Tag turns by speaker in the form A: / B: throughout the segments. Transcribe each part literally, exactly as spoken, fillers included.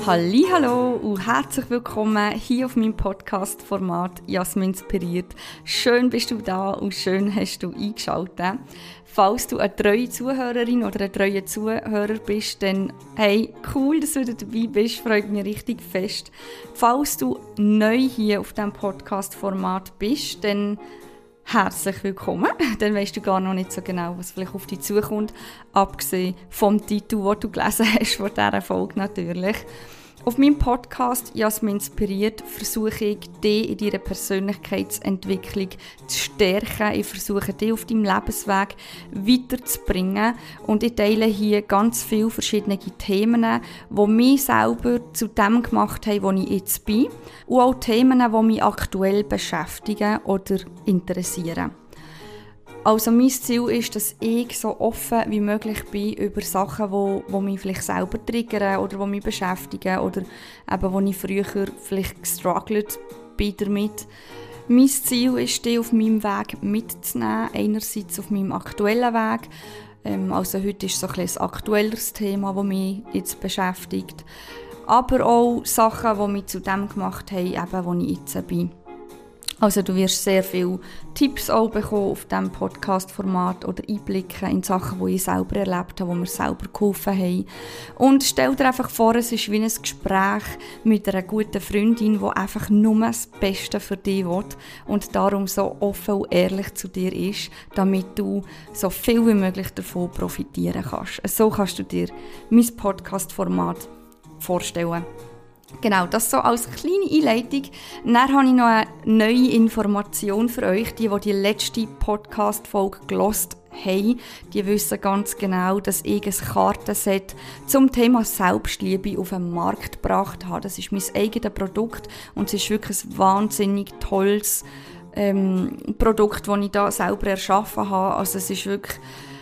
A: Hallihallo und herzlich willkommen hier auf meinem Podcast-Format Jasmin inspiriert. Schön bist du da und schön hast du eingeschaltet. Falls du eine treue Zuhörerin oder ein treuer Zuhörer bist, dann hey, cool, dass du dabei bist, freut mich richtig fest. Falls du neu hier auf diesem Podcast-Format bist, dann herzlich willkommen. Dann weisst du gar noch nicht so genau, was vielleicht auf dich zukommt, abgesehen vom Titel, den du gelesen hast, von dieser Folge natürlich. Auf meinem Podcast «Jasmin inspiriert» versuche ich, dich in deiner Persönlichkeitsentwicklung zu stärken. Ich versuche, dich auf deinem Lebensweg weiterzubringen. Und ich teile hier ganz viele verschiedene Themen, die mich selber zu dem gemacht haben, wo ich jetzt bin. Und auch Themen, die mich aktuell beschäftigen oder interessieren. Also mein Ziel ist, dass ich so offen wie möglich bin über Sachen, die, die mich vielleicht selber triggern oder die mich beschäftigen oder eben, wo ich früher vielleicht gestruggelt bin damit. Mein Ziel ist, dich auf meinem Weg mitzunehmen, einerseits auf meinem aktuellen Weg. Ähm, also heute ist so ein, ein aktuelleres Thema, das mich jetzt beschäftigt. Aber auch Sachen, die mich zu dem gemacht haben, eben, wo ich jetzt bin. Also du wirst sehr viele Tipps auch bekommen auf diesem Podcast-Format oder Einblicke in Sachen, die ich selber erlebt habe, die mir selber geholfen haben. Und stell dir einfach vor, es ist wie ein Gespräch mit einer guten Freundin, die einfach nur das Beste für dich will und darum so offen und ehrlich zu dir ist, damit du so viel wie möglich davon profitieren kannst. So kannst du dir mein Podcast-Format vorstellen. Genau, das so als kleine Einleitung. Dann habe ich noch eine neue Information für euch. Die, die die letzte Podcast-Folge gehört haben, die wissen ganz genau, dass ich ein Kartenset zum Thema Selbstliebe auf den Markt gebracht habe. Das ist mein eigenes Produkt und es ist wirklich ein wahnsinnig tolles ähm, Produkt, das ich da selber erschaffen habe. Also es ist wirklich...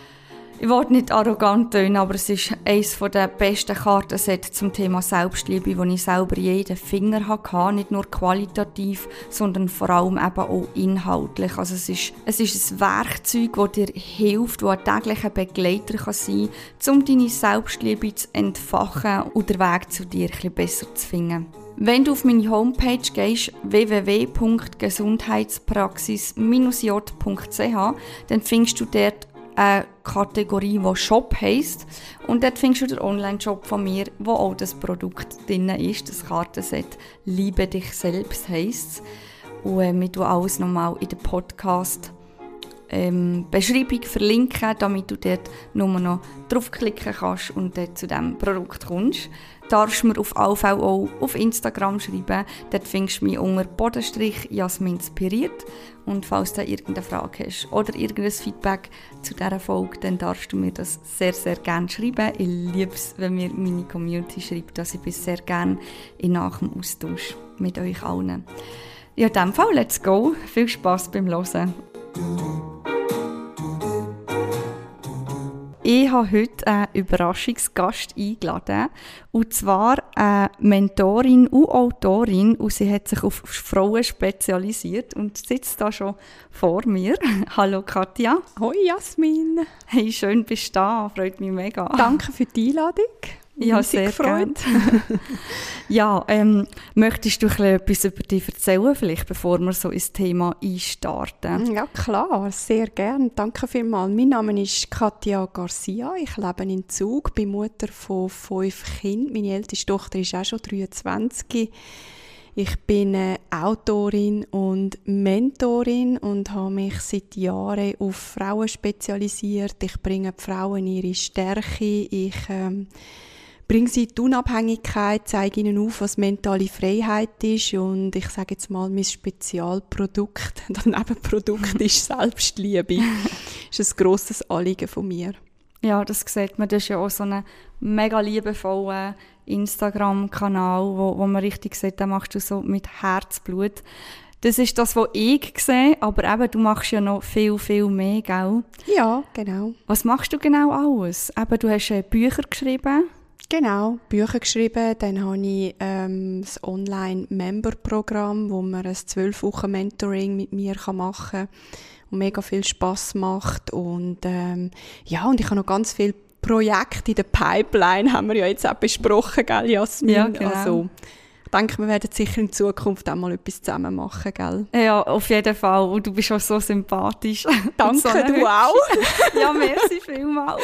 A: Ich will nicht arrogant tönen, aber es ist eines der besten Kartensets zum Thema Selbstliebe, das ich selber jeden Finger hatte. Nicht nur qualitativ, sondern vor allem eben auch inhaltlich. Also es ist, es ist ein Werkzeug, das dir hilft, das ein täglicher Begleiter kann sein kann, um deine Selbstliebe zu entfachen und den Weg zu dir ein bisschen besser zu finden. Wenn du auf meine Homepage gehst, w w w punkt gesundheitspraxis j punkt c h, dann findest du dort eine Kategorie, die Shop heisst. Und dort findest du den Online-Shop von mir, wo auch das Produkt drin ist. Das Kartenset «Liebe dich selbst» heisst. Und äh, wir tun alles nochmal in der Podcast ähm, Beschreibung verlinken, damit du dort nur noch draufklicken kannst und dort zu diesem Produkt kommst. Darfst mir auf alle Fälle auch auf Instagram schreiben. Dort findest du mich unter Bodenstrich Jasmin inspiriert. Und falls du irgendeine Frage hast oder irgendein Feedback zu dieser Folge, dann darfst du mir das sehr, sehr gerne schreiben. Ich liebe es, wenn mir meine Community schreibt. Also ich bin sehr gerne in nachem Austausch mit euch allen. Ja, in diesem Fall, let's go. Viel Spass beim Hören. Ich habe heute einen Überraschungsgast eingeladen, und zwar eine Mentorin und Autorin, und sie hat sich auf Frauen spezialisiert und sitzt da schon vor mir. Hallo Katja.
B: Hoi Jasmin.
A: Hey, schön bist du da, freut mich mega.
B: Danke für die Einladung.
A: Ja, sehr gerne. Ja, ähm, möchtest du etwas über dich erzählen, vielleicht, bevor wir so ins Thema einstarten?
B: Ja, klar, sehr gerne. Danke vielmals. Mein Name ist Katja Garcia. Ich lebe in Zug, bin Mutter von fünf Kindern. Meine älteste Tochter ist auch schon dreiundzwanzig. Ich bin eine Autorin und Mentorin und habe mich seit Jahren auf Frauen spezialisiert. Ich bringe die Frauen in ihre Stärke. Ich ähm, bringe sie in die Unabhängigkeit, zeige ihnen auf, was mentale Freiheit ist, und ich sage jetzt mal, mein Spezialprodukt, das Nebenprodukt ist Selbstliebe. Das ist ein grosses Anliegen von mir.
A: Ja, das sieht man. Das ist ja auch so ein mega liebevoller Instagram-Kanal, wo, wo man richtig sieht, den machst du so mit Herzblut. Das ist das, was ich sehe, aber eben, du machst ja noch viel, viel mehr, gell?
B: Ja, genau.
A: Was machst du genau alles? Eben, du hast Bücher geschrieben.
B: Genau, Bücher geschrieben. Dann habe ich ähm, das Online-Member-Programm, wo man ein zwölf Wochen Mentoring mit mir machen kann und mega viel Spass macht. Und ähm, ja, und ich habe noch ganz viele Projekte in der Pipeline haben wir ja jetzt auch besprochen, gell, Jasmin?
A: Ja, genau.
B: Also, ich denke, wir werden sicher in Zukunft auch mal etwas zusammen machen, gell?
A: Ja, auf jeden Fall. Und du bist auch so sympathisch.
B: Danke,
A: so
B: du auch.
A: Ja, merci vielmals.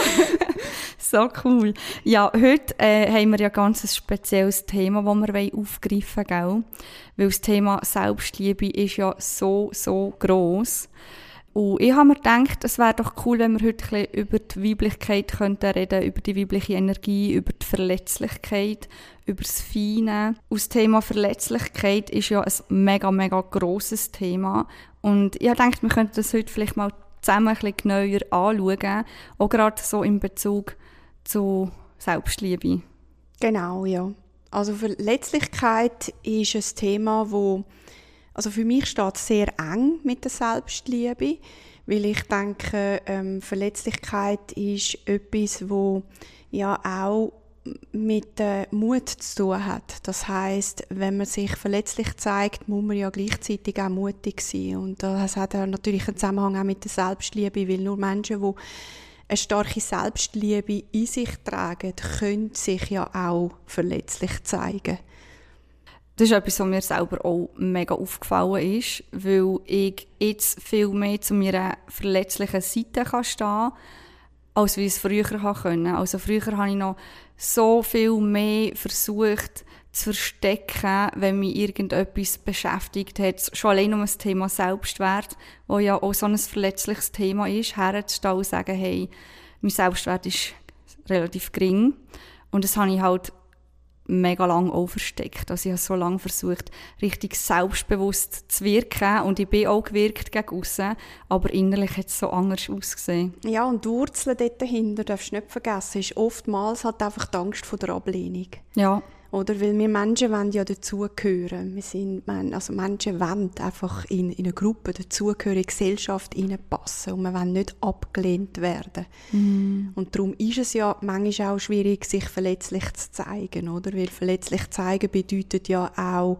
A: So cool. Ja, heute äh, haben wir ja ganz ein spezielles Thema, das wir aufgreifen wollen, gell? Weil das Thema Selbstliebe ist ja so, so gross. Und ich habe mir gedacht, es wäre doch cool, wenn wir heute ein bisschen über die Weiblichkeit könnten reden, über die weibliche Energie, über die Verletzlichkeit, über das Feine. Und das Thema Verletzlichkeit ist ja ein mega, mega grosses Thema. Und ich denke, wir könnten das heute vielleicht mal zusammen ein bisschen genauer anschauen, auch gerade so in Bezug zu Selbstliebe.
B: Genau, ja. Also Verletzlichkeit ist ein Thema, wo Also für mich steht es sehr eng mit der Selbstliebe, weil ich denke, ähm, Verletzlichkeit ist etwas, wo ja auch mit äh, Mut zu tun hat. Das heisst, wenn man sich verletzlich zeigt, muss man ja gleichzeitig auch mutig sein. Und das hat ja natürlich einen Zusammenhang auch mit der Selbstliebe, weil nur Menschen, die eine starke Selbstliebe in sich tragen, können sich ja auch verletzlich zeigen.
A: Das ist etwas, was mir selber auch mega aufgefallen ist, weil ich jetzt viel mehr zu meiner verletzlichen Seite kann stehen, als wie ich es früher konnte. Also früher habe ich noch so viel mehr versucht zu verstecken, wenn mich irgendetwas beschäftigt hat. Schon allein um das Thema Selbstwert, das ja auch so ein verletzliches Thema ist, herzustehen und sagen, hey, mein Selbstwert ist relativ gering. Und das habe ich halt mega lang auch versteckt. Also ich habe so lange versucht, richtig selbstbewusst zu wirken und ich bin auch gewirkt gegen aussen, aber innerlich hat es so anders ausgesehen.
B: Ja, und die Wurzeln dort dahinter, darfst du nicht vergessen, ist oftmals halt einfach die Angst vor der Ablehnung.
A: Ja.
B: Oder weil wir Menschen wollen ja dazugehören. Wir sind, also Menschen wollen einfach in, in eine Gruppe dazugehören, in die Gesellschaft reinpassen und wir wollen nicht abgelehnt werden. Mm. Und darum ist es ja manchmal auch schwierig, sich verletzlich zu zeigen, oder? Weil verletzlich zeigen bedeutet ja auch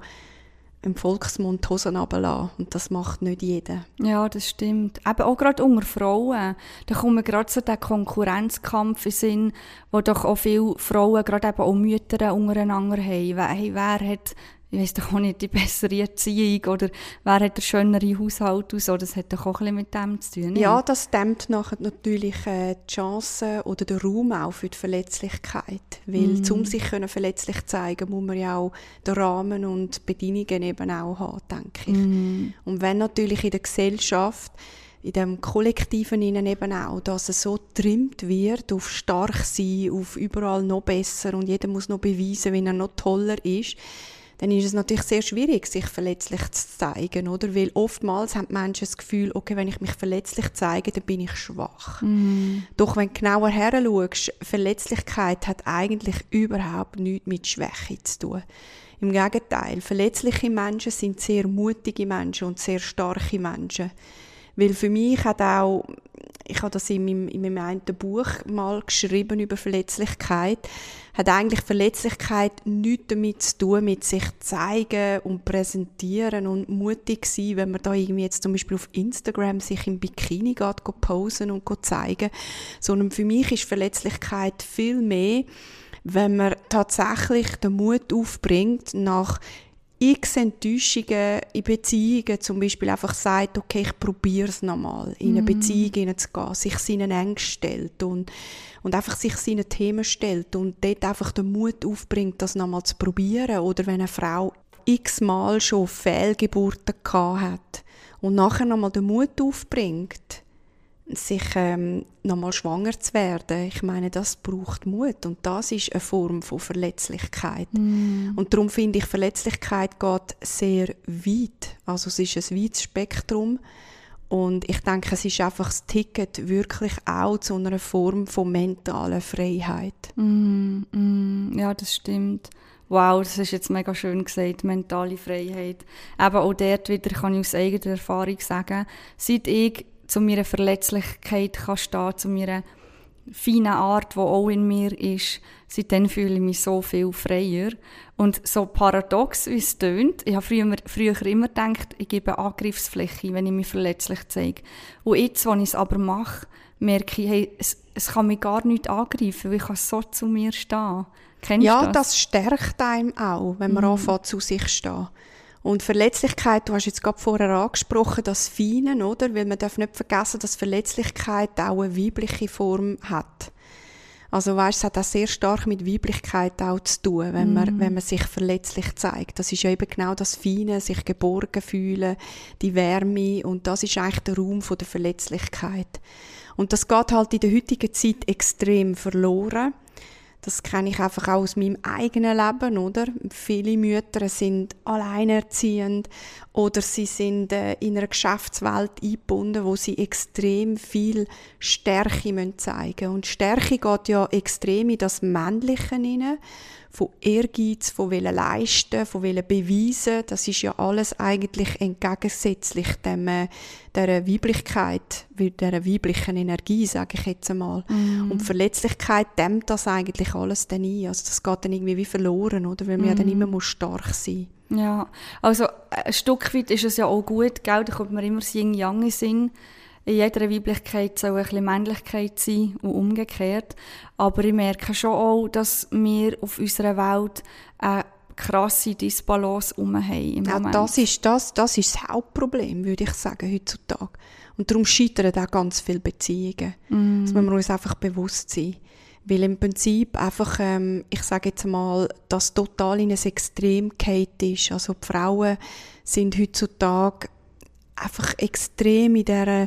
B: im Volksmund die Hosen runterlassen. Und das macht nicht jeder.
A: Ja, das stimmt. Eben auch gerade unter Frauen. Da kommt gerade so der Konkurrenzkampf in Sinn, wo doch auch viele Frauen, gerade eben auch Mütter untereinander haben. Wer, hey, wer hat, ich weiss doch auch nicht, die bessere Erziehung oder wer hat den schöneren Haushalt aus? Das hat doch auch ein bisschen mit dem zu tun.
B: Ja, das dämmt nachher natürlich äh, die Chancen oder den Raum auch für die Verletzlichkeit. Weil, mm. um sich können verletzlich zeigen, muss man ja auch den Rahmen und die Bedingungen eben auch haben, denke ich. Mm. Und wenn natürlich in der Gesellschaft, in dem Kollektiven innen eben auch, dass es so getrimmt wird, auf stark sein, auf überall noch besser und jeder muss noch beweisen, wie er noch toller ist, dann ist es natürlich sehr schwierig, sich verletzlich zu zeigen, oder? Weil oftmals haben die Menschen das Gefühl, okay, wenn ich mich verletzlich zeige, dann bin ich schwach. Mm. Doch wenn du genauer heranschaust, Verletzlichkeit hat eigentlich überhaupt nichts mit Schwäche zu tun. Im Gegenteil, verletzliche Menschen sind sehr mutige Menschen und sehr starke Menschen. Weil für mich hat auch, ich habe das in meinem, in meinem einen Buch mal geschrieben über Verletzlichkeit, hat eigentlich Verletzlichkeit nichts damit zu tun, mit sich zeigen und präsentieren und mutig sein, wenn man da irgendwie jetzt zum Beispiel auf Instagram sich im Bikini geht, geht posen und geht zeigen, sondern für mich ist Verletzlichkeit viel mehr, wenn man tatsächlich den Mut aufbringt, nach x Enttäuschungen in Beziehungen zum Beispiel einfach sagt, okay, ich probiere es nochmal, in eine mm. Beziehung hineinzugehen, sich seinen Ängsten stellt und, und einfach sich seinen Themen stellt und dort einfach den Mut aufbringt, das nochmal zu probieren. Oder wenn eine Frau x-mal schon Fehlgeburten gehabt hat und nachher nochmal den Mut aufbringt, sich ähm, nochmal schwanger zu werden. Ich meine, das braucht Mut und das ist eine Form von Verletzlichkeit. Mm. Und darum finde ich, Verletzlichkeit geht sehr weit. Also es ist ein weites Spektrum und ich denke, es ist einfach das Ticket wirklich auch zu einer Form von mentaler Freiheit.
A: Mm, mm, ja, das stimmt. Wow, das ist jetzt mega schön gesagt, mentale Freiheit. Eben auch dort wieder kann ich aus eigener Erfahrung sagen, seit ich zu meiner Verletzlichkeit kann stehen, zu meiner feinen Art, die auch in mir ist, seitdem fühle ich mich so viel freier. Und so paradox, wie es tönt, ich habe früher, früher immer gedacht, ich gebe Angriffsfläche, wenn ich mich verletzlich zeige. Und jetzt, wenn ich es aber mache, merke ich, hey, es, es kann mich gar nicht angreifen, weil ich kann so zu mir stehen. Kennst
B: ja,
A: du das?
B: das stärkt einem auch, wenn man mm. anfängt, zu sich zu stehen. Und Verletzlichkeit, du hast jetzt gerade vorher angesprochen, das Feine, oder? Weil man darf nicht vergessen, dass Verletzlichkeit auch eine weibliche Form hat. Also weisst, es hat auch sehr stark mit Weiblichkeit auch zu tun, wenn mm. man, wenn man sich verletzlich zeigt. Das ist ja eben genau das Feine, sich geborgen fühlen, die Wärme, und das ist eigentlich der Raum von der Verletzlichkeit. Und das geht halt in der heutigen Zeit extrem verloren. Das kenne ich einfach auch aus meinem eigenen Leben, oder? Viele Mütter sind alleinerziehend oder sie sind äh, in einer Geschäftswelt eingebunden, wo sie extrem viel Stärke zeigen müssen. Und Stärke geht ja extrem in das Männliche hinein, von Ehrgeiz, von wollen leisten, von wollen beweisen. Das ist ja alles eigentlich entgegensätzlich dem, äh, dieser Weiblichkeit, dieser weiblichen Energie, sage ich jetzt einmal. Mm. Und Verletzlichkeit dämmt das eigentlich alles dann ein. Also das geht dann irgendwie wie verloren, oder? Weil man mm. ja dann immer muss stark sein muss.
A: Ja, also ein Stück weit ist es ja auch gut, gell? Da kommt man immer das Yin-Yang in Sinn. In jeder Weiblichkeit soll ein bisschen Männlichkeit sein und umgekehrt. Aber ich merke schon auch, dass wir auf unserer Welt eine krasse Disbalance herum haben im
B: ja,
A: Moment.
B: Das ist das, das ist das Hauptproblem, würde ich sagen, heutzutage. Und darum scheitern auch ganz viele Beziehungen. Mm. Das müssen wir uns einfach bewusst sein. Weil im Prinzip einfach, ähm, ich sage jetzt mal, das total in ein Extrem gefallen ist. Also die Frauen sind heutzutage einfach extrem in dieser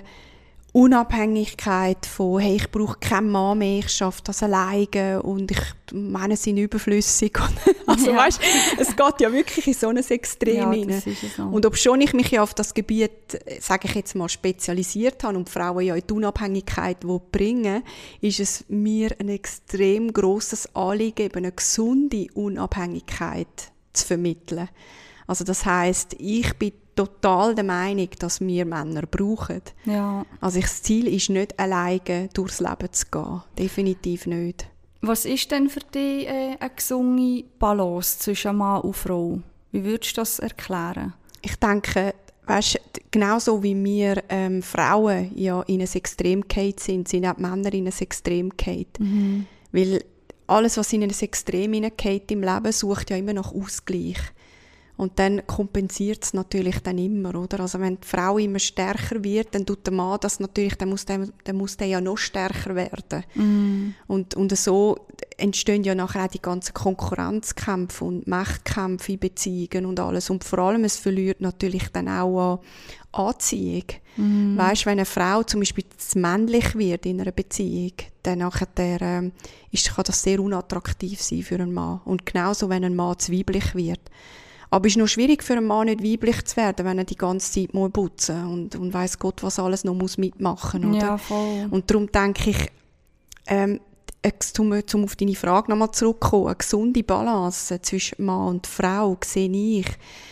B: Unabhängigkeit von, hey, ich brauche keinen Mann mehr, ich schaffe das alleine und ich, Männer sind überflüssig. Also ja. Weißt, es geht ja wirklich in so ein Extrem
A: ja,
B: rein.
A: So.
B: Und obschon ich mich ja auf das Gebiet, sage ich jetzt mal, spezialisiert habe und Frauen ja in die Unabhängigkeit bringen, ist es mir ein extrem grosses Anliegen, eben eine gesunde Unabhängigkeit zu vermitteln. Also das heisst, ich bin total der Meinung, dass wir Männer brauchen.
A: Ja.
B: Also das Ziel ist nicht, alleine durchs Leben zu gehen. Definitiv nicht.
A: Was ist denn für dich äh, eine gesunde Balance zwischen Mann und Frau? Wie würdest du das erklären?
B: Ich denke, weißt, genauso wie wir ähm, Frauen ja in ein Extrem gefallen sind, sind auch die Männer in ein Extrem gefallen. Mhm. Weil alles, was in ein Extrem hineinfällt im Leben, sucht ja immer nach Ausgleich. Und dann kompensiert es natürlich dann immer, oder? Also wenn die Frau immer stärker wird, dann tut der Mann das natürlich, dann muss der, dann muss der ja noch stärker werden. Mm. Und, und so entstehen ja nachher auch die ganzen Konkurrenzkämpfe und Machtkämpfe in Beziehungen und alles. Und vor allem, es verliert natürlich dann auch an Anziehung. Mm. Weisst, wenn eine Frau zum Beispiel zu männlich wird in einer Beziehung, dann nachher der, ähm, ist, kann das sehr unattraktiv sein für einen Mann. Und genauso, wenn ein Mann zu weiblich wird. Aber es ist noch schwierig für einen Mann, nicht weiblich zu werden, wenn er die ganze Zeit muss putzen und, und weiss Gott, was alles noch muss mitmachen muss.
A: Ja, voll.
B: Und darum denke ich, ähm, um, um auf deine Frage nochmal zurückzukommen, eine gesunde Balance zwischen Mann und Frau sehe ich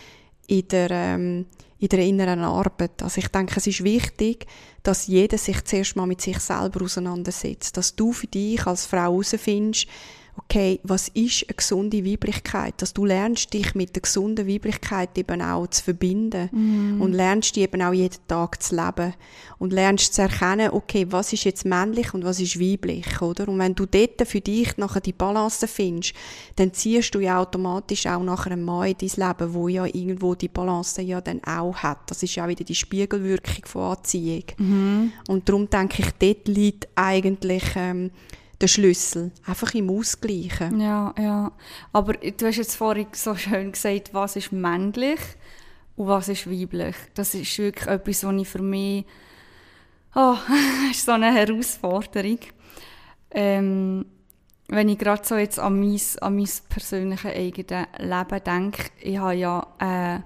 B: in der, ähm, in der inneren Arbeit. Also ich denke, es ist wichtig, dass jeder sich zuerst mal mit sich selber auseinandersetzt. Dass du für dich als Frau herausfindest, okay, was ist eine gesunde Weiblichkeit? Dass du lernst, dich mit der gesunden Weiblichkeit eben auch zu verbinden mm. und lernst die eben auch jeden Tag zu leben und lernst zu erkennen, okay, was ist jetzt männlich und was ist weiblich, oder? Und wenn du dort für dich nachher die Balance findest, dann ziehst du ja automatisch auch nachher einen Mann in dein Leben, wo ja irgendwo die Balance ja dann auch hat. Das ist ja auch wieder die Spiegelwirkung von Anziehung. Mm. Und darum denke ich, dort liegt eigentlich ähm, der Schlüssel, einfach im Ausgleichen.
A: Ja, ja. Aber du hast jetzt vorhin so schön gesagt, was ist männlich und was ist weiblich. Das ist wirklich etwas, was ich für mich, oh, ist so eine Herausforderung. Ähm, wenn ich gerade so jetzt an mein, an mein persönliches eigenes Leben denke, ich habe ja äh,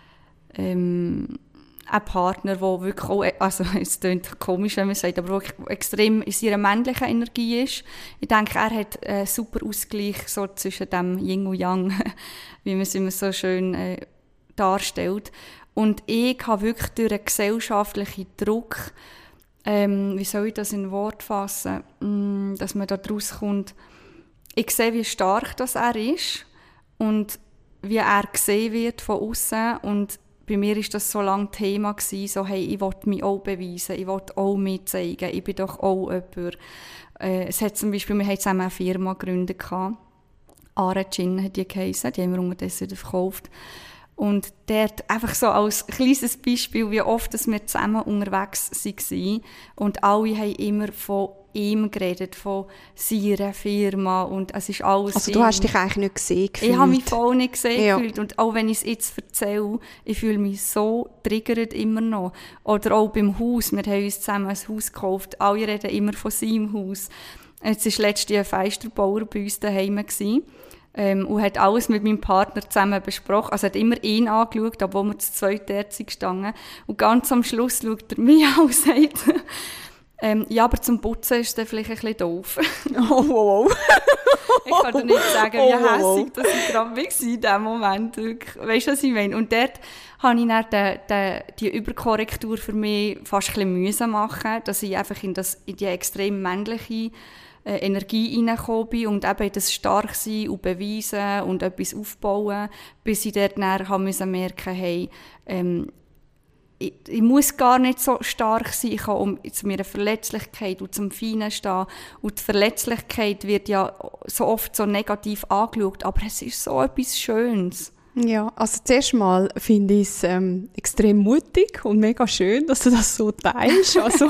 A: ähm, ein Partner, der wirklich auch, also es klingt komisch, wenn man sagt, aber wirklich extrem in seiner männlichen Energie ist. Ich denke, er hat einen super Ausgleich so zwischen dem Yin und Yang, wie man es immer so schön äh, darstellt. Und ich habe wirklich durch einen gesellschaftlichen Druck ähm, wie soll ich das in Wort fassen, mm, dass man da draus kommt, ich sehe, wie stark das er ist und wie er gesehen wird von außen. Und bei mir war das so lange Thema gewesen, so, hey, ich will mich auch beweisen, ich will auch mich zeigen, ich bin doch auch jemand. Äh, es hat zum Beispiel, wir haben zusammen eine Firma gegründet, Ara Gin hat die geheissen, die haben wir unterdessen wieder verkauft. Und dort einfach so als kleines Beispiel, wie oft dass wir zusammen unterwegs waren. Und alle haben immer von ihm geredet, von seiner Firma. Und es ist alles
B: also du
A: ihm.
B: Hast dich eigentlich nicht gesehen gefühlt?
A: Ich habe mich voll nicht gesehen
B: ja.
A: gefühlt. Und auch wenn ich es jetzt erzähle, ich fühle mich so triggert immer noch. Oder auch beim Haus. Wir haben uns zusammen ein Haus gekauft. Alle reden immer von seinem Haus. Jetzt war letztens ein Feisterbauer bei uns daheim gewesen. Ähm, und hat alles mit meinem Partner zusammen besprochen. Also hat immer ihn angeschaut, obwohl wir zu zweit dort gestanden. Und ganz am Schluss schaut er mich an und sagt, ähm, ja, aber zum Putzen ist das vielleicht ein bisschen doof.
B: Oh, wow, wow.
A: Ich kann dir nicht sagen, wie
B: oh, wow.
A: hässig das ich gerade war in diesem Moment. Weißt du, was ich meine? Und dort habe ich dann den, den, die Überkorrektur für mich fast ein bisschen müssen machen, dass ich einfach in, das, in die extrem männliche Äh, Energie reingekommen bin und eben das stark sein und beweisen und etwas aufbauen, bis ich dort dann musste merken, hey, ähm, ich, ich muss gar nicht so stark sein, ich kann um zu meiner Verletzlichkeit und zum Feinen stehen. Und die Verletzlichkeit wird ja so oft so negativ angeschaut, aber es ist so etwas Schönes.
B: Ja, also zuerst mal finde ich es ähm, extrem mutig und mega schön, dass du das so teilst. Also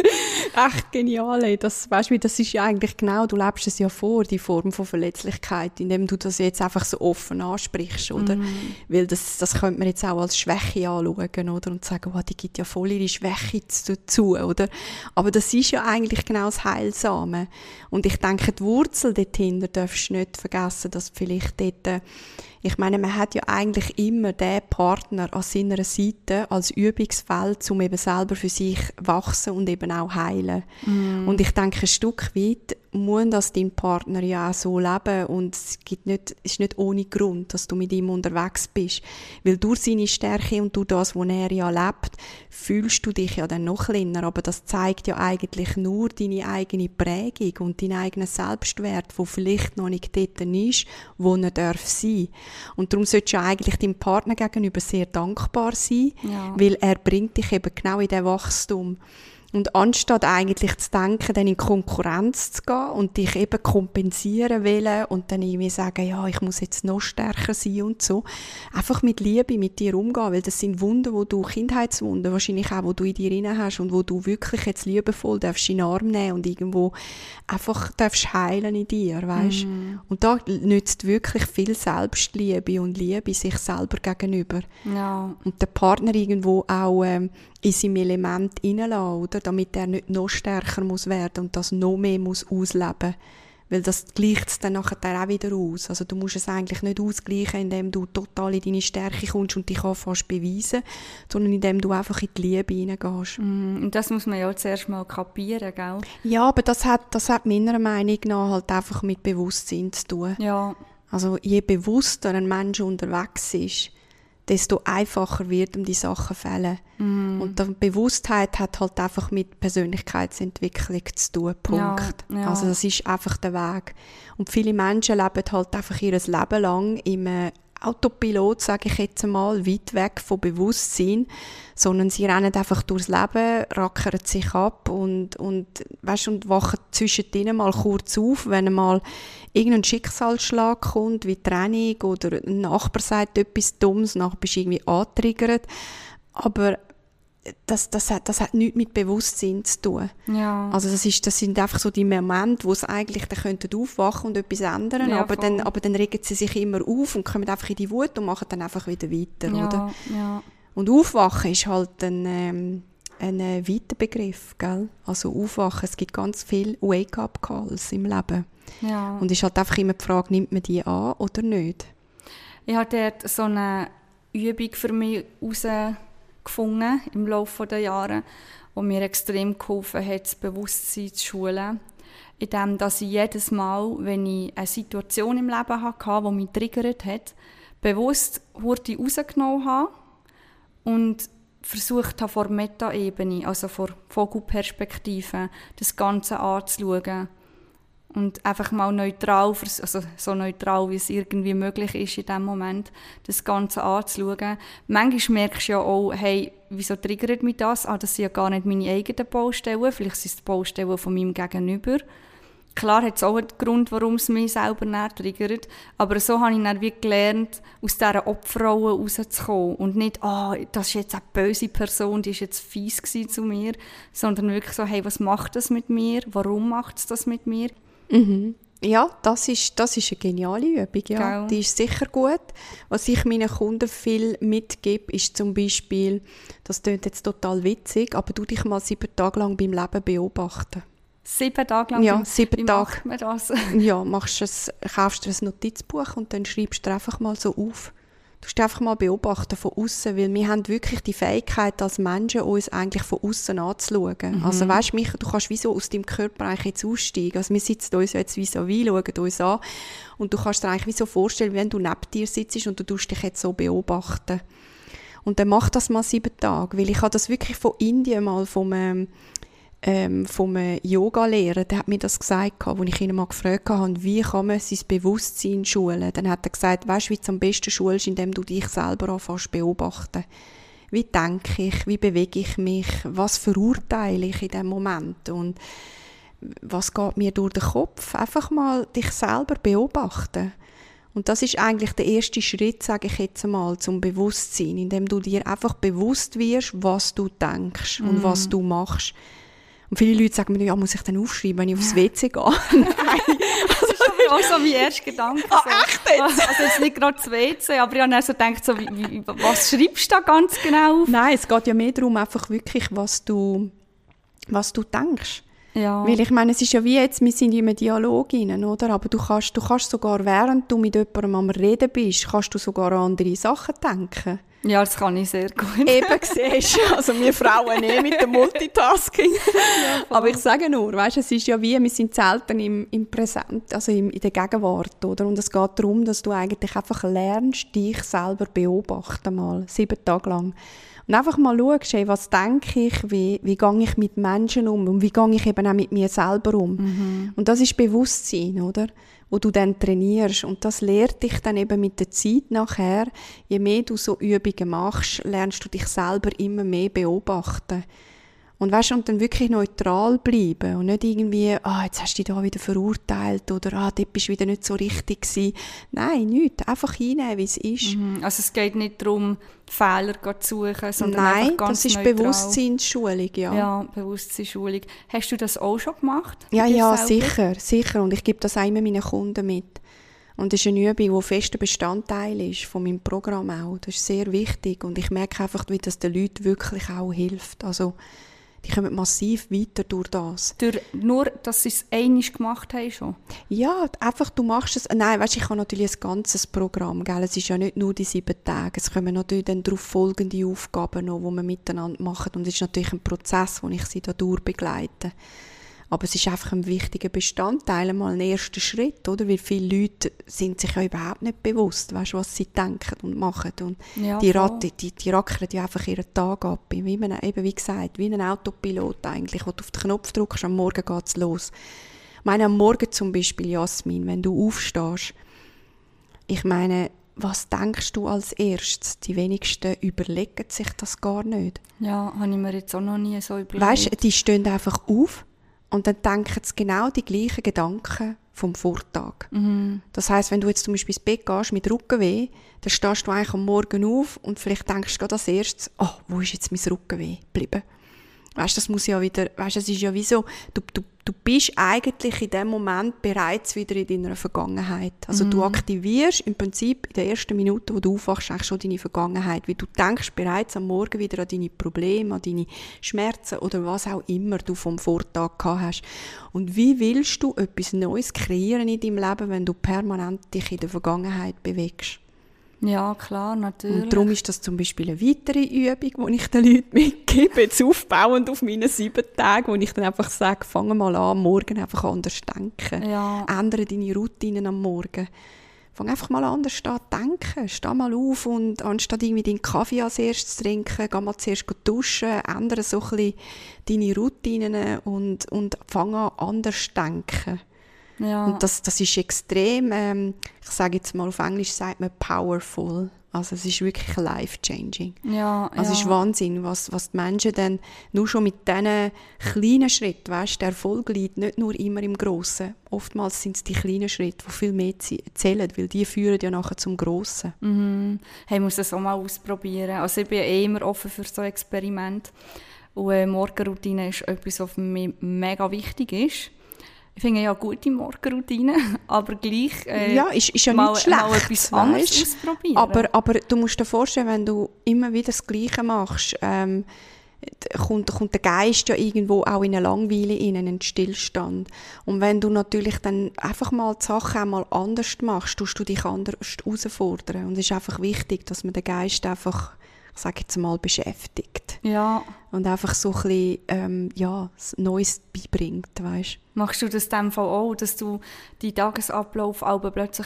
B: echt genial. Ey. Das, weißt du, das ist ja eigentlich genau, du lebst es ja vor, die Form von Verletzlichkeit, indem du das jetzt einfach so offen ansprichst, oder? Mm. Weil das, das könnte man jetzt auch als Schwäche anschauen, oder? Und sagen, oh, die gibt ja voll ihre Schwäche dazu, oder? Aber das ist ja eigentlich genau das Heilsame. Und ich denke, die Wurzel dahinter darfst du nicht vergessen, dass vielleicht dort, ich meine, man hat ja eigentlich immer den Partner an seiner Seite als Übungsfeld, um eben selber für sich wachsen und eben auch heilen. Mm. Und ich denke, ein Stück weit muss das dein Partner ja auch so leben und es gibt nicht, ist nicht ohne Grund, dass du mit ihm unterwegs bist. Weil durch seine Stärke und durch das, was er ja lebt, fühlst du dich ja dann noch kleiner, aber das zeigt ja eigentlich nur deine eigene Prägung und deinen eigenen Selbstwert, der vielleicht noch nicht dort ist, wo er darf sein. Und darum solltest du ja eigentlich deinem Partner gegenüber sehr dankbar sein, ja. Weil er bringt dich eben genau in diesen Wachstum. Und anstatt eigentlich zu denken, dann in Konkurrenz zu gehen und dich eben kompensieren wollen und dann irgendwie sagen, ja, ich muss jetzt noch stärker sein und so, einfach mit Liebe mit dir umgehen, weil das sind Wunden, wo du, Kindheitswunden wahrscheinlich auch, wo du in dir drin hast und wo du wirklich jetzt liebevoll darfst in den Arm nehmen und irgendwo einfach darfst heilen in dir, weißt? Mm. Und da nützt wirklich viel Selbstliebe und Liebe sich selber gegenüber. Ja. Und der Partner irgendwo auch ähm, in seinem Element reinlassen, oder? Damit er nicht noch stärker muss werden und das noch mehr muss ausleben. Weil das gleicht es dann nachher auch wieder aus. Also du musst es eigentlich nicht ausgleichen, indem du total in deine Stärke kommst und dich anfängst beweisen, sondern indem du einfach in die Liebe hineingehst.
A: Mm, und das muss man ja zuerst mal kapieren, gell?
B: Ja, aber das hat, das hat meiner Meinung nach halt einfach mit Bewusstsein zu tun.
A: Ja.
B: Also je bewusster ein Mensch unterwegs ist, desto einfacher wird um die Sachen fällen. Mm. Und die Bewusstheit hat halt einfach mit Persönlichkeitsentwicklung zu tun. Punkt. Ja, ja. Also das ist einfach der Weg. Und viele Menschen leben halt einfach ihr Leben lang im Autopilot, sage ich jetzt einmal, weit weg vom Bewusstsein, sondern sie rennen einfach durchs Leben, rackern sich ab und, und, weißt, und wachen zwischendrin mal kurz auf, wenn mal irgendein Schicksalsschlag kommt, wie Trennung oder ein Nachbar sagt etwas Dummes, nachher bist du irgendwie angetriggert. Aber das, das, hat, das hat nichts mit Bewusstsein zu tun. Ja. Also das, ist, das sind einfach so die Momente, wo sie eigentlich dann könnten aufwachen und etwas ändern, ja, aber, dann, aber dann regen sie sich immer auf und kommen einfach in die Wut und machen dann einfach wieder weiter. Ja, oder? Ja. Und Aufwachen ist halt ein, ähm, ein weiter Begriff. Gell? Also Aufwachen, es gibt ganz viele Wake-up-Calls im Leben. Ja. Und es ist halt einfach immer die Frage, nimmt man die an oder nicht?
A: Ich habe dort so eine Übung für mich herausgefunden im Laufe der Jahre, die mir extrem geholfen hat, das Bewusstsein zu schulen. Indem dass ich jedes Mal, wenn ich eine Situation im Leben hatte, die mich triggert hat, bewusst Hurti rausgenommen habe und versucht habe, vor Meta-Ebene, also vor Vogelperspektive, das Ganze anzuschauen. Und einfach mal neutral, also so neutral, wie es irgendwie möglich ist in diesem Moment, das Ganze anzuschauen. Manchmal merkst du ja auch, hey, wieso triggert mich das? Ah, das sind ja gar nicht meine eigenen Baustellen, vielleicht sind es die Baustellen von meinem Gegenüber. Klar hat es auch einen Grund, warum es mich selber nicht triggert, aber so habe ich dann wie gelernt, aus dieser Opferrolle rauszukommen und nicht, ah, das ist jetzt eine böse Person, die war jetzt fies zu mir, sondern wirklich so, hey, was macht das mit mir? Warum macht es das mit mir?
B: Mhm. Ja, das ist, das ist eine geniale Übung. Ja. Die ist sicher gut. Was ich meinen Kunden viel mitgebe, ist zum Beispiel, das klingt jetzt total witzig, aber du dich mal sieben Tage lang beim Leben beobachten.
A: Sieben Tage lang?
B: Ja, sieben
A: Wie
B: Tage.
A: macht man das?
B: Ja, machst es, kaufst dir ein Notizbuch und dann schreibst du einfach mal so auf. Du musst einfach mal beobachten von außen, weil wir haben wirklich die Fähigkeit als Menschen, uns eigentlich von außen anzuschauen. Mhm. Also weißt, mich, du kannst wie so aus deinem Körper eigentlich jetzt aussteigen. Also wir sitzen uns jetzt vis-à-vis, schauen uns an und du kannst dir eigentlich wie so vorstellen, wenn du neben dir sitzt und du tust dich jetzt so beobachten. Und dann mach das mal sieben Tage, weil ich habe das wirklich von Indien mal vom ähm, Ähm, vom Yoga-Lehrer, der hat mir das gesagt, als ich ihn mal gefragt habe, wie kann man sein Bewusstsein schulen. Dann hat er gesagt, weißt du, wie du am besten schulst, indem du dich selber anfängst beobachten. Wie denke ich, wie bewege ich mich, was verurteile ich in diesem Moment und was geht mir durch den Kopf. Einfach mal dich selber beobachten. Und das ist eigentlich der erste Schritt, sage ich jetzt einmal, zum Bewusstsein, indem du dir einfach bewusst wirst, was du denkst und mm. was du machst. Und viele Leute sagen mir, ja, muss ich dann aufschreiben, wenn ich aufs W C gehe? Nein.
A: Das ist aber auch so mein erster Gedanke.
B: Ah, so. Echt jetzt?
A: Also jetzt nicht gerade das W C, aber ich habe dann so gedacht, so, wie, wie, was schreibst du da ganz genau auf?
B: Nein, es geht ja mehr darum, einfach wirklich, was du, was du denkst.
A: Ja.
B: Weil ich meine, es ist ja wie jetzt, wir sind in einem Dialog rein, oder? Aber du kannst, du kannst sogar, während du mit jemandem am Reden bist, kannst du sogar an andere Sachen denken.
A: Ja, das kann ich sehr gut.
B: Eben, siehst du, also wir Frauen eh mit dem Multitasking. Ja, aber ich sage nur, weißt, es ist ja wie, wir sind selten im, im Präsent, also im, in der Gegenwart, oder? Und es geht darum, dass du eigentlich einfach lernst, dich selber beobachten mal, sieben Tage lang. Und einfach mal schaust, hey, was denke ich, wie, wie gehe ich mit Menschen um und wie gehe ich eben auch mit mir selber um. Mhm. Und das ist Bewusstsein, oder? Wo du dann trainierst. Und das lehrt dich dann eben mit der Zeit nachher. Je mehr du so Übungen machst, lernst du dich selber immer mehr beobachten. Und weißt, und dann wirklich neutral bleiben und nicht irgendwie, ah, jetzt hast du dich da wieder verurteilt oder ah, dort bist du wieder nicht so richtig gewesen. Nein, nichts. Einfach hinnehmen, wie es ist.
A: Mhm. Also es geht nicht darum, Fehler zu suchen, sondern
B: Nein,
A: einfach ganz
B: das ist
A: neutral.
B: Bewusstseinsschulung, ja.
A: Ja, Bewusstseinsschulung. Hast du das auch schon gemacht?
B: Ja, ja, sicher, sicher. Und ich gebe das auch immer meinen Kunden mit. Und das ist eine Übung, die fester Bestandteil ist von meinem Programm auch. Das ist sehr wichtig. Und ich merke einfach, wie das den Leuten wirklich auch hilft. Also, die kommen massiv weiter durch das.
A: Durch nur, dass sie es einmal gemacht haben schon?
B: Ja, einfach, du machst es. Nein, weißt, ich habe natürlich ein ganzes Programm. Gell? Es ist ja nicht nur die sieben Tage. Es kommen natürlich dann darauf folgende Aufgaben noch, die wir miteinander machen. Und es ist natürlich ein Prozess, wo ich sie da durchbegleite. Aber es ist einfach ein wichtiger Bestandteil, mal ein erster Schritt, oder? Weil viele Leute sind sich ja überhaupt nicht bewusst, weißt, was sie denken und machen. Und ja, die, Ratte, die, die rackern ja einfach ihren Tag ab. Wie, man, eben wie gesagt, wie ein Autopilot eigentlich, wo du auf den Knopf drückst, am Morgen geht es los. Ich meine, am Morgen zum Beispiel, Jasmin, wenn du aufstehst, ich meine, was denkst du als erstes? Die wenigsten überlegen sich das gar nicht.
A: Ja, habe ich mir jetzt auch noch nie so überlegt.
B: Weißt du, die stehen einfach auf. Und dann denken sie genau die gleichen Gedanken vom Vortag. Mhm. Das heisst, wenn du jetzt zum Beispiel ins Bett gehst mit Rückenweh, dann stehst du eigentlich am Morgen auf und vielleicht denkst du gerade als erstes, oh, wo ist jetzt mein Rückenweh geblieben? Weißt du, das muss ja wieder, weißt du, es ist ja wie so, du, du, du bist eigentlich in dem Moment bereits wieder in deiner Vergangenheit. Also mhm. du aktivierst im Prinzip in der ersten Minute, wo du aufwachst, eigentlich schon deine Vergangenheit, weil du denkst bereits am Morgen wieder an deine Probleme, an deine Schmerzen oder was auch immer du vom Vortag gehabt hast. Und wie willst du etwas Neues kreieren in deinem Leben, wenn du permanent dich in der Vergangenheit bewegst?
A: Ja, klar, natürlich.
B: Und darum ist das zum Beispiel eine weitere Übung, die ich den Leuten mitgebe, jetzt aufbauend auf meine sieben Tage, wo ich dann einfach sage, fang mal an, am Morgen einfach anders denken.
A: Ja.
B: Ändere deine Routinen am Morgen. fang einfach mal anders an zu denken. Steh mal auf und anstatt irgendwie deinen Kaffee als erstes zu trinken, geh mal zuerst duschen, ändere so ein bisschen deine Routinen und, und fang an, anders zu denken.
A: Ja.
B: Und das, das ist extrem, ähm, ich sage jetzt mal auf Englisch, sagt man powerful. Also es ist wirklich life-changing.
A: Ja,
B: also
A: ja.
B: es ist Wahnsinn, was, was die Menschen dann nur schon mit diesen kleinen Schritten, weißt, der Erfolg liegt nicht nur immer im Grossen. Oftmals sind es die kleinen Schritte, die viel mehr zählen, weil die führen ja nachher zum Grossen.
A: Mhm. Hey, ich muss das auch mal ausprobieren. Also ich bin eh immer offen für so Experimente. Und äh, Morgenroutine ist etwas, was für mich mega wichtig ist. Ich finde ja gute Morgenroutine, aber gleich äh,
B: ja, ist, ist ja
A: mal,
B: nicht schlecht,
A: mal etwas anderes ausprobieren.
B: Aber, aber du musst dir vorstellen, wenn du immer wieder das Gleiche machst, ähm, kommt, kommt der Geist ja irgendwo auch in eine Langweile, in einen Stillstand. Und wenn du natürlich dann einfach mal die Sachen einmal anders machst, tust du dich anders herausfordern. Und es ist einfach wichtig, dass man den Geist einfach, ich sage jetzt mal, beschäftigt.
A: Ja.
B: Und einfach so ein bisschen, ähm, ja, Neues beibringt, weißt.
A: Machst du das in dem Fall auch, dass du die Tagesablauf aber plötzlich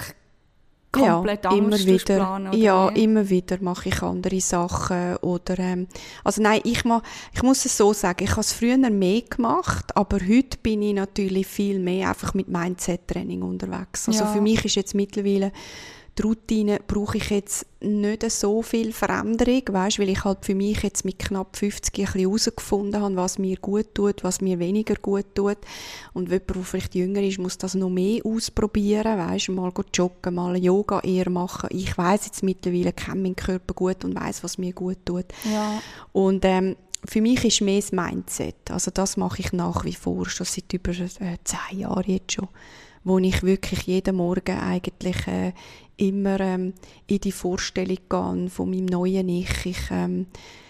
A: komplett
B: ja,
A: anders
B: immer wieder,
A: planen,
B: ja,
A: wie?
B: immer wieder mache ich andere Sachen oder ähm, also nein, ich, ma, ich muss es so sagen, ich habe es früher mehr gemacht, aber heute bin ich natürlich viel mehr einfach mit Mindset-Training unterwegs. Also
A: ja.
B: für mich ist jetzt mittlerweile die Routine, brauche ich jetzt nicht so viel Veränderung, weißt, weil ich halt für mich jetzt mit knapp fünfzig ein bisschen herausgefunden habe, was mir gut tut, was mir weniger gut tut. Und jemand, der vielleicht jünger ist, muss das noch mehr ausprobieren, weißt, mal joggen, mal Yoga eher machen. Ich weiss jetzt mittlerweile, kenne meinen Körper gut und weiss, was mir gut tut.
A: Ja.
B: Und ähm, für mich ist mehr das Mindset. Also das mache ich nach wie vor, schon seit über äh, zehn Jahren jetzt schon, wo ich wirklich jeden Morgen eigentlich äh, immer ähm, in die Vorstellung gehe von meinem neuen Ich. Ich, ähm,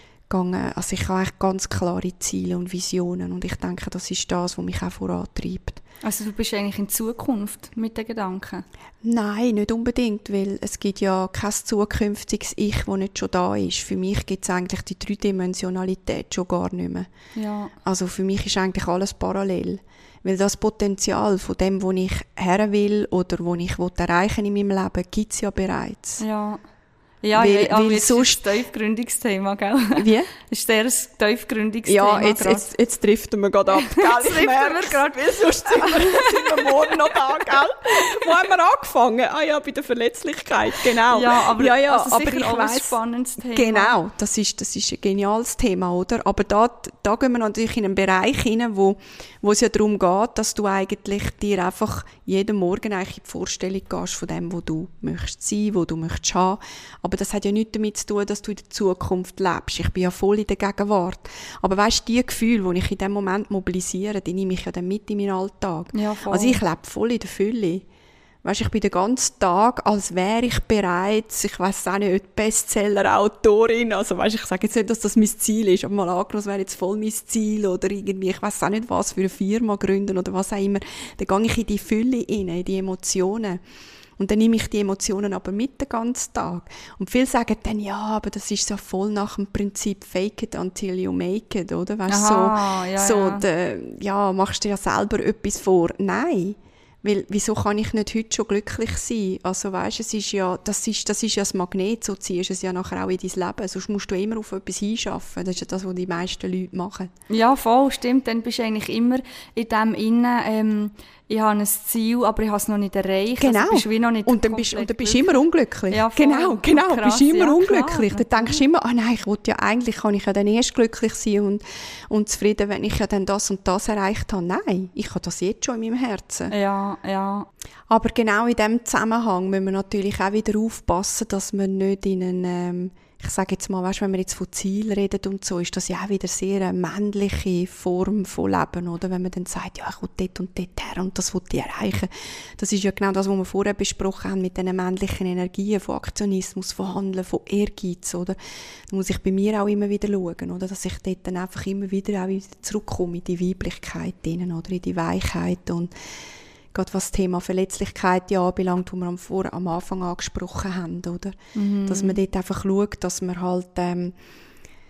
B: gehe, also ich habe eigentlich ganz klare Ziele und Visionen und ich denke, das ist das, was mich auch vorantreibt.
A: Also du bist eigentlich in Zukunft mit den Gedanken?
B: Nein, nicht unbedingt, weil es gibt ja kein zukünftiges Ich, das nicht schon da ist. Für mich gibt es eigentlich die Dreidimensionalität schon gar nicht mehr.
A: Ja.
B: Also für mich ist eigentlich alles parallel. Weil das Potenzial von dem, wo ich her will oder wo ich erreichen in meinem Leben, gibt es ja bereits.
A: Ja. Ja,
B: weil,
A: ja, aber
B: weil
A: jetzt
B: sonst
A: ist ein Tiefgründungsthema, gell?
B: Wie?
A: Das ist sehr ein Tiefgründungsthema.
B: Ja, jetzt, jetzt, jetzt driften wir gerade ab, gell?
A: Jetzt driften wir gerade,
B: weil sonst sind wir, sind wir morgen noch da, gell? Wo haben wir angefangen? Ah ja, bei der Verletzlichkeit, genau.
A: Ja, aber,
B: ja, ja,
A: also
B: aber ich
A: auch
B: weiss,
A: ein spannendes Thema.
B: Genau, das ist, das ist ein geniales Thema, oder? Aber da, da gehen wir natürlich in einen Bereich hinein, wo, wo es ja darum geht, dass du eigentlich dir einfach jeden Morgen eigentlich in die Vorstellung gehst von dem, wo du möchtest sein, wo du möchtest haben. Aber das hat ja nichts damit zu tun, dass du in der Zukunft lebst. Ich bin ja voll in der Gegenwart. Aber weisst, die Gefühle, die ich in dem Moment mobilisiere, die nehme ich ja dann mit in meinen Alltag.
A: Ja, voll.
B: Also ich lebe voll in der Fülle. Weisst, ich bin den ganzen Tag, als wäre ich bereits, ich weiss auch nicht, Bestseller-Autorin. Also weisst, ich sage jetzt nicht, dass das mein Ziel ist, aber mal angenommen, es wäre jetzt voll mein Ziel oder irgendwie, ich weiss auch nicht was, für eine Firma gründen oder was auch immer. Dann gehe ich in die Fülle rein, in die Emotionen. Und dann nehme ich die Emotionen aber mit den ganzen Tag. Und viele sagen dann, ja, aber das ist so voll nach dem Prinzip fake it until you make it, oder? Weißt,
A: Aha,
B: so,
A: ja,
B: so
A: ja.
B: De, ja, machst du ja selber etwas vor? Nein. Weil, wieso kann ich nicht heute schon glücklich sein? Also weisst, es ist ja, das ist, das ist ja das Magnet, so ziehst du es ja nachher auch in dein Leben. Sonst musst du immer auf etwas hinschaffen. Das ist ja das, was die meisten Leute machen.
A: Ja, voll, stimmt. Dann bist du eigentlich immer in dem Innen, ähm, ich habe ein Ziel, aber ich habe es noch nicht erreicht.
B: Genau.
A: Also bist du wie noch nicht
B: und dann bist und dann bist du immer unglücklich.
A: Ja, voll.
B: Genau, genau.
A: Krass,
B: bist immer
A: ja,
B: unglücklich.
A: klar.
B: Dann denkst du immer, ah nein, ich will ja eigentlich, kann ich ja dann erst glücklich sein und, und zufrieden, wenn ich ja dann das und das erreicht habe. Nein, ich habe das jetzt schon in meinem Herzen.
A: Ja, ja.
B: Aber genau in diesem Zusammenhang müssen wir natürlich auch wieder aufpassen, dass wir nicht in einen, ähm, ich sage jetzt mal, weißt, wenn wir jetzt von Ziel reden und so, ist das ja auch wieder sehr eine männliche Form von Leben, oder? Wenn man dann sagt, ja, ich will dort und dort her und das will ich erreichen. Das ist ja genau das, was wir vorher besprochen haben mit diesen männlichen Energien, von Aktionismus, von Handeln, von Ehrgeiz, oder? Da muss ich bei mir auch immer wieder schauen, oder? Dass ich dort dann einfach immer wieder auch wieder zurückkomme in die Weiblichkeit denen, oder? In die Weichheit und gerade was das Thema Verletzlichkeit ja anbelangt, wo wir am, vor, am Anfang angesprochen haben, oder? Mhm. Dass man dort einfach schaut, dass man halt, ähm,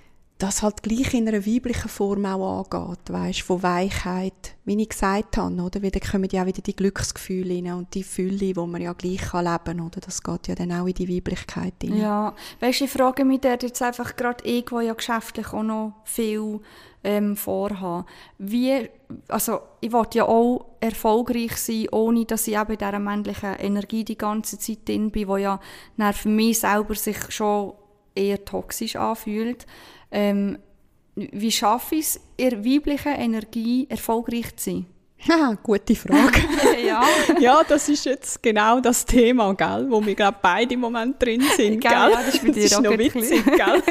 B: das halt gleich in einer weiblichen Form auch angeht, weißt, von Weichheit, wie ich gesagt habe, oder? Weil dann kommen ja auch wieder die Glücksgefühle rein und die Fülle, die man ja gleich kann leben kann, oder? Das geht ja dann auch in die Weiblichkeit rein.
A: Ja, weisst du, ich frage mich dort jetzt einfach gerade irgendwo ja geschäftlich auch noch viel ähm, vorhaben. Wie, also ich will ja auch erfolgreich sein, ohne dass ich eben in dieser männlichen Energie die ganze Zeit drin bin, die ja dann für mich selber sich schon eher toxisch anfühlt. Ähm, wie schaffe ich es, in der weiblichen Energie erfolgreich zu sein?
B: Ha, gute Frage.
A: Ja.
B: Ja, das ist jetzt genau das Thema, gell, wo wir glaube beide im Moment drin sind,
A: Gell,
B: gell?
A: ja, das ist bei dir
B: das ist
A: auch
B: noch witzig, gell?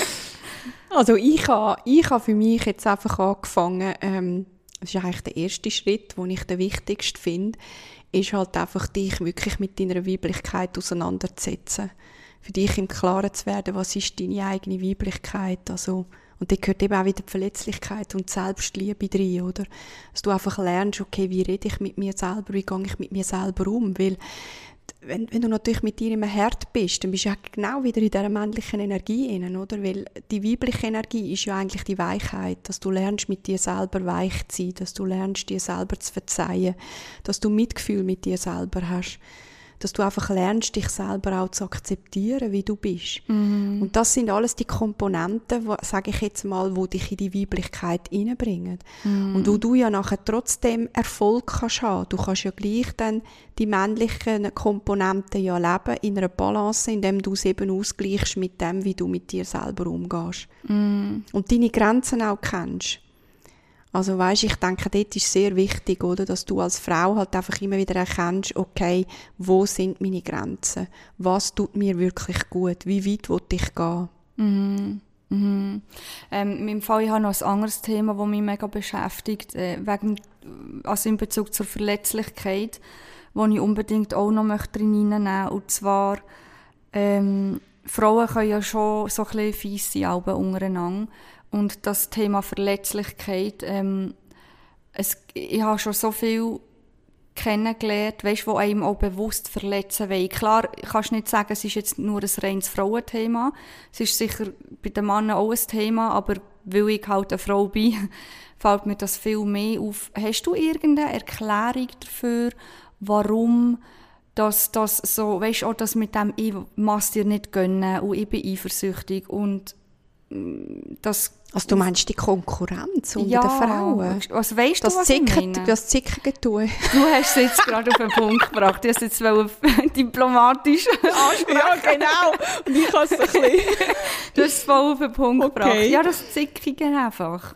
B: Also ich habe ich habe für mich jetzt einfach angefangen, ähm, das ist eigentlich der erste Schritt, den ich den wichtigsten finde, ist halt einfach, dich wirklich mit deiner Weiblichkeit auseinanderzusetzen. Für dich im Klaren zu werden, was ist deine eigene Weiblichkeit, also, und da gehört eben auch wieder die Verletzlichkeit und die Selbstliebe rein, oder? Dass du einfach lernst, okay, wie rede ich mit mir selber, wie gehe ich mit mir selber um, weil wenn, wenn du natürlich mit dir im Herd bist, dann bist du ja genau wieder in dieser männlichen Energie innen, oder? Weil die weibliche Energie ist ja eigentlich die Weichheit, dass du lernst, mit dir selber weich zu sein, dass du lernst, dir selber zu verzeihen, dass du Mitgefühl mit dir selber hast, dass du einfach lernst, dich selber auch zu akzeptieren, wie du bist. Mhm. Und das sind alles die Komponenten, wo, sage ich jetzt mal, die dich in die Weiblichkeit hineinbringen. Mhm. Und wo du ja nachher trotzdem Erfolg kannst haben. Du kannst ja gleich dann die männlichen Komponenten ja leben in einer Balance, indem du es eben ausgleichst mit dem, wie du mit dir selber umgehst. Mhm. Und deine Grenzen auch kennst. Also weisst, ich denke, dort ist sehr wichtig, oder, dass du als Frau halt einfach immer wieder erkennst, okay, wo sind meine Grenzen? Was tut mir wirklich gut? Wie weit will ich gehen?
A: Mhm. Mhm. Ähm, in meinem Fall, ich habe noch ein anderes Thema, das mich mega beschäftigt, äh, wegen, also in Bezug zur Verletzlichkeit, wo ich unbedingt auch noch möchte drin hineinnehmen möchte. Und zwar, ähm, Frauen können ja schon so ein bisschen fies sein, auch untereinander. Und das Thema Verletzlichkeit, ähm, es, ich habe schon so viel kennengelernt, weißt, wo einem auch bewusst verletzen wollen. Klar, kannst du nicht sagen, es ist jetzt nur ein reines Frauenthema. Es ist sicher bei den Männern auch ein Thema, aber weil ich halt eine Frau bin, fällt mir das viel mehr auf. Hast du irgendeine Erklärung dafür, warum das, das so, weißt, auch das mit dem, ich muss dir nicht gönnen und ich bin eifersüchtig und das...
B: Also du meinst die Konkurrenz unter
A: ja,
B: den Frauen?
A: Also weißt
B: das
A: du, was
B: zickert,
A: ich meine?
B: Das Zickern tun.
A: Du hast es jetzt gerade auf den Punkt gebracht. Du hast jetzt diplomatisch ansprechen.
B: Ja, genau. Und ich habe es ein bisschen...
A: Du hast es voll auf den Punkt
B: okay.
A: gebracht. Ja, das Zickern einfach.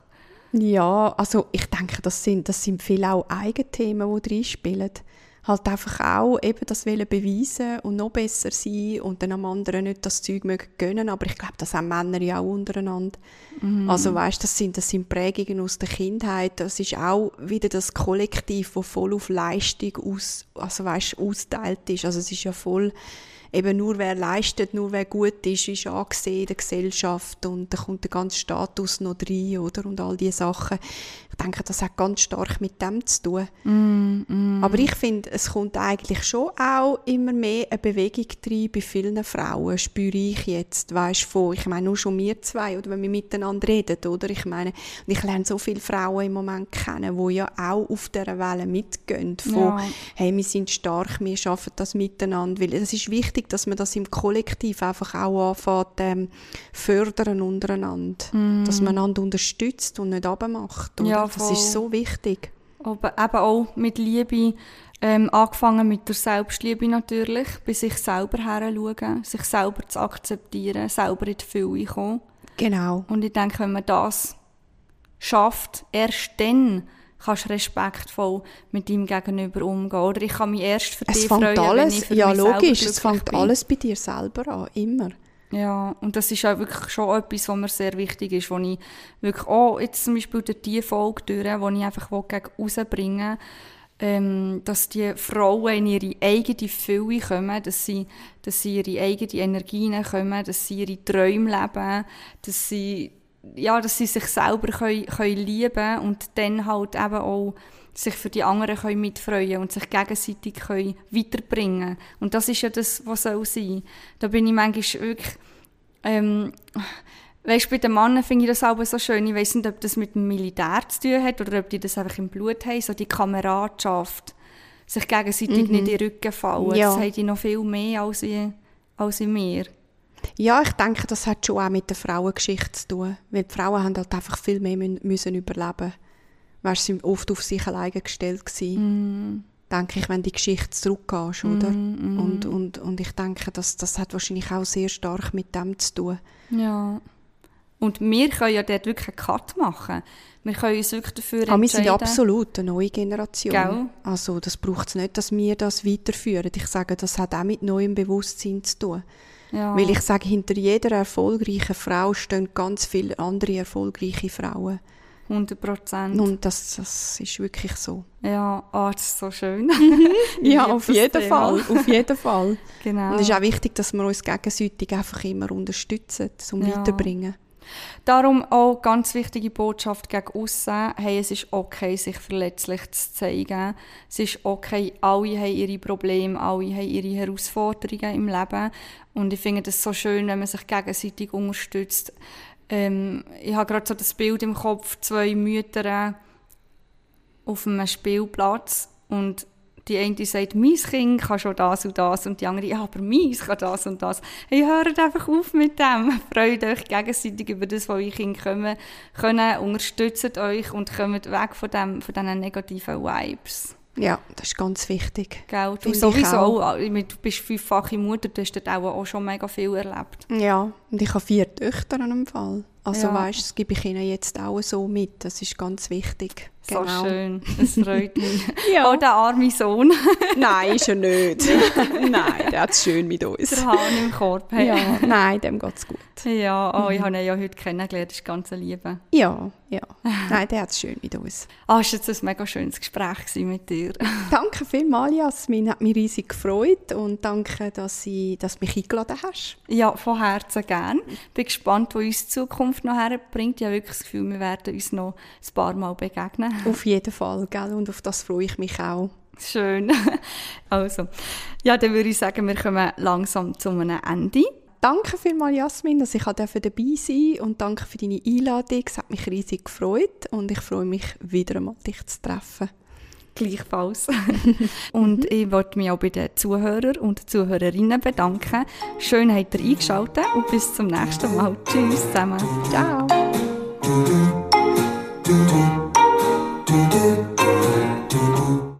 B: Ja, also ich denke, das sind, das sind viele auch Eigenthemen, die reinspielen. Halt einfach auch eben das wollen beweisen und noch besser sein und dann am anderen nicht das Zeug mögen gönnen. Aber ich glaube, das haben Männer ja auch untereinander. Mm. Also weißt, das sind, das sind Prägungen aus der Kindheit. Das ist auch wieder das Kollektiv, das voll auf Leistung aus, also weißt, austeilt ist. Also es ist ja voll... Eben nur wer leistet, nur wer gut ist, ist angesehen in der Gesellschaft und da kommt der ganze Status noch rein, oder? Und all diese Sachen. Ich denke, das hat ganz stark mit dem zu tun.
A: Mm, mm.
B: Aber ich finde, es kommt eigentlich schon auch immer mehr eine Bewegung rein bei vielen Frauen, spüre ich jetzt, weisst von, ich meine, nur schon wir zwei, oder wenn wir miteinander reden, oder? Ich meine, und ich lerne so viele Frauen im Moment kennen, die ja auch auf dieser Welle mitgehen, von,
A: ja.
B: hey, wir sind stark, wir schaffen das miteinander, weil es ist wichtig, dass man das im Kollektiv einfach auch anfängt, ähm, fördern untereinander, mm. dass man einander unterstützt und nicht runtermacht, oder?
A: Ja,
B: das ist so wichtig.
A: Aber eben auch mit Liebe, ähm, angefangen mit der Selbstliebe natürlich, bei sich selber heranschauen, sich selber zu akzeptieren, selber in die Fülle kommen.
B: Genau.
A: Und ich denke, wenn man das schafft, erst dann kannst du respektvoll mit deinem Gegenüber umgehen. Oder ich kann mich erst für
B: es
A: dich
B: fängt
A: freuen,
B: alles,
A: wenn ich für
B: ja,
A: mich
B: logisch,
A: selber
B: es fängt
A: bin.
B: alles bei dir selber an, immer.
A: Ja, und das ist auch wirklich schon etwas, was mir sehr wichtig ist, wo ich wirklich auch jetzt zum Beispiel durch diese Folge durch, wo ich einfach gegen rausbringen will, ähm, dass die Frauen in ihre eigene Fülle kommen, dass sie, dass sie ihre eigene Energien kommen, dass sie ihre Träume leben, dass sie, ja, dass sie sich selber können, können lieben und dann halt eben auch sich für die anderen können mitfreuen und sich gegenseitig können weiterbringen. Und das ist ja das, was soll sein. Da bin ich manchmal wirklich, ähm, Weißt, bei den Männern finde ich das auch so schön. Ich weiss nicht, ob das mit dem Militär zu tun hat oder ob die das einfach im Blut haben. So die Kameradschaft, sich gegenseitig mhm. nicht in den Rücken fallen. Ja. Das haben die noch viel mehr als in, als in mir.
B: Ja, ich denke, das hat schon auch mit der Frauengeschichte zu tun. Weil die Frauen haben halt einfach viel mehr müssen überleben. Weißt, sie waren oft auf sich alleine gestellt gewesen. Mm. Denke ich, wenn die Geschichte zurückgehst, oder? Mm, mm. Und, und, und ich denke, das, das hat wahrscheinlich auch sehr stark mit dem zu tun.
A: Ja. Und wir können ja dort wirklich einen Cut machen. Wir können uns wirklich dafür entscheiden.
B: Aber wir sind absolut eine neue Generation.
A: Gell?
B: Also das braucht es nicht, dass wir das weiterführen. Ich sage, das hat auch mit neuem Bewusstsein zu tun. Ja. Weil ich sage, hinter jeder erfolgreichen Frau stehen ganz viele andere erfolgreiche Frauen.
A: hundert Prozent.
B: Und das, das ist wirklich so.
A: Ja, oh, das ist so schön.
B: Ja, auf jeden Fall. Auf jeden Fall.
A: Genau.
B: Und es ist auch wichtig, dass wir uns gegenseitig einfach immer unterstützen, um ja. weiterzubringen.
A: Darum auch ganz wichtige Botschaft gegen aussen. Hey, es ist okay, sich verletzlich zu zeigen. Es ist okay, alle haben ihre Probleme, alle haben ihre Herausforderungen im Leben. Und ich finde es so schön, wenn man sich gegenseitig unterstützt. Ähm, ich habe gerade so das Bild im Kopf, zwei Mütter auf einem Spielplatz und die eine sagt, mein Kind kann schon das und das und die andere, ja, aber meins kann das und das. Hey, hört einfach auf mit dem. Freut euch gegenseitig über das, was eure Kinder kommen, können, unterstützt euch und kommt weg von, dem, von diesen negativen Vibes.
B: Ja, das ist ganz wichtig.
A: Gell? Du sowieso auch. Du bist fünffache Mutter, du hast dort auch schon mega viel erlebt.
B: Ja, und ich habe vier Töchter an einem Fall. Also
A: ja.
B: Weißt, das gebe ich ihnen jetzt auch so mit. Das ist ganz wichtig.
A: So
B: genau.
A: Schön, das freut mich. Ja. Oh, der arme Sohn.
B: Nein, ist er nicht. Nein, der hat es schön mit uns.
A: Der Hahn im Korb.
B: Hey. Ja, nein, dem geht es gut.
A: Ja, oh, ich habe ihn ja heute kennengelernt, das ist ganz Liebe.
B: Ja, ja. Nein, der hat es schön mit uns.
A: Ah, es war jetzt ein mega schönes Gespräch mit dir.
B: Danke vielmals, Jasmin. Hat mich riesig gefreut und danke, dass, ich, dass du mich eingeladen hast.
A: Ja, von Herzen gern. Ich bin gespannt, wo uns die Zukunft noch herbringt. Ich habe wirklich das Gefühl, wir werden uns noch ein paar Mal begegnen.
B: Auf jeden Fall, gell? Und auf das freue ich mich auch.
A: Schön. Also, ja, dann würde ich sagen, wir kommen langsam zu einem Ende.
B: Danke vielmals, Jasmin, dass ich dabei sein durfte und danke für deine Einladung. Es hat mich riesig gefreut und ich freue mich, wieder einmal dich zu treffen.
A: Gleichfalls. Und ich wollte mich auch bei den Zuhörern und Zuhörerinnen bedanken. Schön, habt ihr eingeschaltet und bis zum nächsten Mal. Tschüss zusammen.
B: Ciao.